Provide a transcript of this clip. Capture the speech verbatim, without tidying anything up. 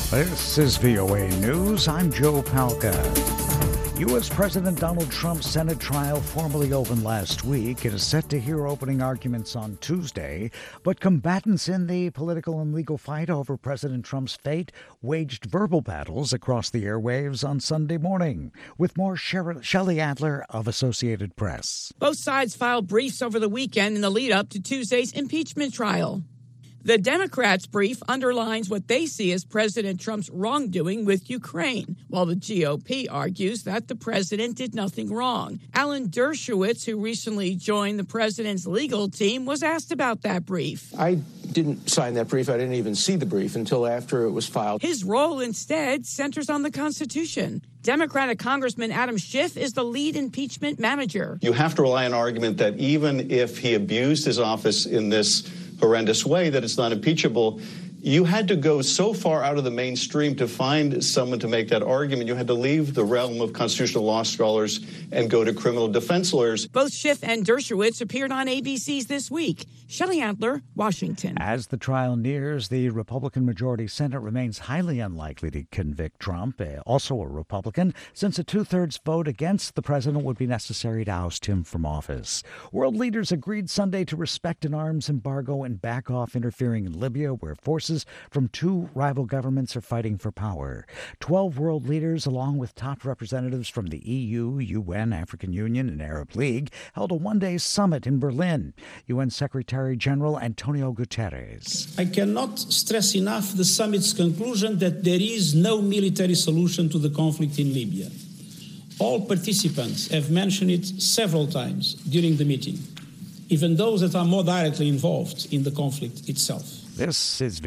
This is V O A News. I'm Joe Palca. U S. President Donald Trump's Senate trial formally opened last week. It is set to hear opening arguments on Tuesday, but combatants in the political and legal fight over President Trump's fate waged verbal battles across the airwaves on Sunday morning. With more, Sher- Shelley Adler of Associated Press. Both sides filed briefs over the weekend in the lead-up to Tuesday's impeachment trial. The Democrats' brief underlines what they see as President Trump's wrongdoing with Ukraine, while the G O P argues that the president did nothing wrong. Alan Dershowitz, who recently joined the president's legal team, was asked about that brief. I didn't sign that brief. I didn't even see the brief until after it was filed. His role instead centers on the Constitution. Democratic Congressman Adam Schiff is the lead impeachment manager. You have to rely on an argument that even if he abused his office in this horrendous way, that it's not impeachable. You had to go so far out of the mainstream to find someone to make that argument. You had to leave the realm of constitutional law scholars and go to criminal defense lawyers. Both Schiff and Dershowitz appeared on A B C's This Week. Shelley Adler, Washington. As the trial nears, the Republican majority Senate remains highly unlikely to convict Trump, also a Republican, since a two-thirds vote against the president would be necessary to oust him from office. World leaders agreed Sunday to respect an arms embargo and back off interfering in Libya, where forces from two rival governments are fighting for power. Twelve world leaders, along with top representatives from the E U, U N, African Union, and Arab League, held a one-day summit in Berlin. U N Secretary General Antonio Guterres. I cannot stress enough the summit's conclusion that there is no military solution to the conflict in Libya. All participants have mentioned it several times during the meeting, even those that are more directly involved in the conflict itself. This is